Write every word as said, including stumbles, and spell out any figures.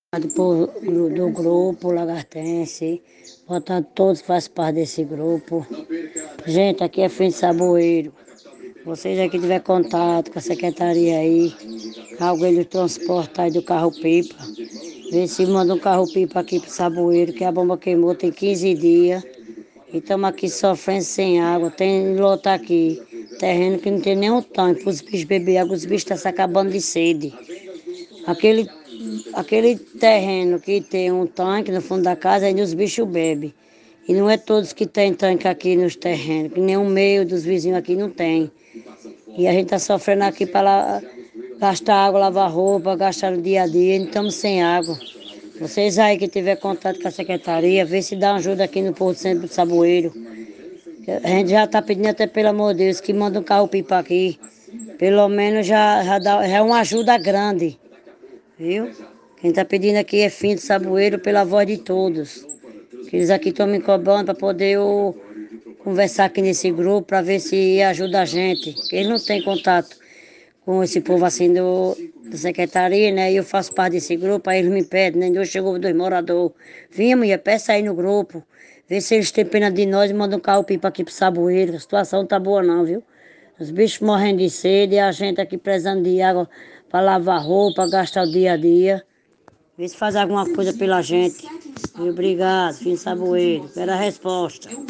Do, povo- do grupo Lagartense, botando todos que fazem parte desse grupo. Gente, aqui é Fim de Saboeiro. Vocês aqui tiver contato com a secretaria aí, alguém do transporte aí do carro-pipa, vê se manda um carro-pipa aqui pro Saboeiro, que a bomba queimou tem quinze dias. E estamos aqui sofrendo sem água. Tem lota aqui, terreno que não tem nenhum tanque para os bichos beber água, os bichos estão se acabando de sede. Aquele, aquele terreno que tem um tanque no fundo da casa, ainda os bichos bebem. E não é todos que tem tanque aqui nos terrenos, que nem o meio dos vizinhos aqui não tem. E a gente está sofrendo aqui para gastar água, lavar roupa, gastar no dia a dia, e estamos sem água. Vocês aí que tiver contato com a secretaria, vê se dá ajuda aqui no Porto Centro do Saboeiro. A gente já está pedindo até, pelo amor de Deus, que manda um carro-pipa aqui. Pelo menos já, já, dá, já é uma ajuda grande. Viu? Quem está pedindo aqui é Fim de Saboeiro pela voz de todos. Que eles aqui estão me cobrando para poder eu conversar aqui nesse grupo para ver se ajuda a gente. Porque eles não têm contato com esse povo assim do, da secretaria, né? E eu faço parte desse grupo, aí eles me pedem, né? Hoje chegou dois moradores. Vinha, mulher, peça aí no grupo. Vê se eles têm pena de nós e mandam um carro-pipa aqui pro Saboeiro. A situação não tá boa não, viu? Os bichos morrendo de sede e a gente aqui precisando de água para lavar roupa, gastar o dia a dia. Vê se faz alguma coisa pela gente. E obrigado, Fim de Saboeiro. Espera a resposta.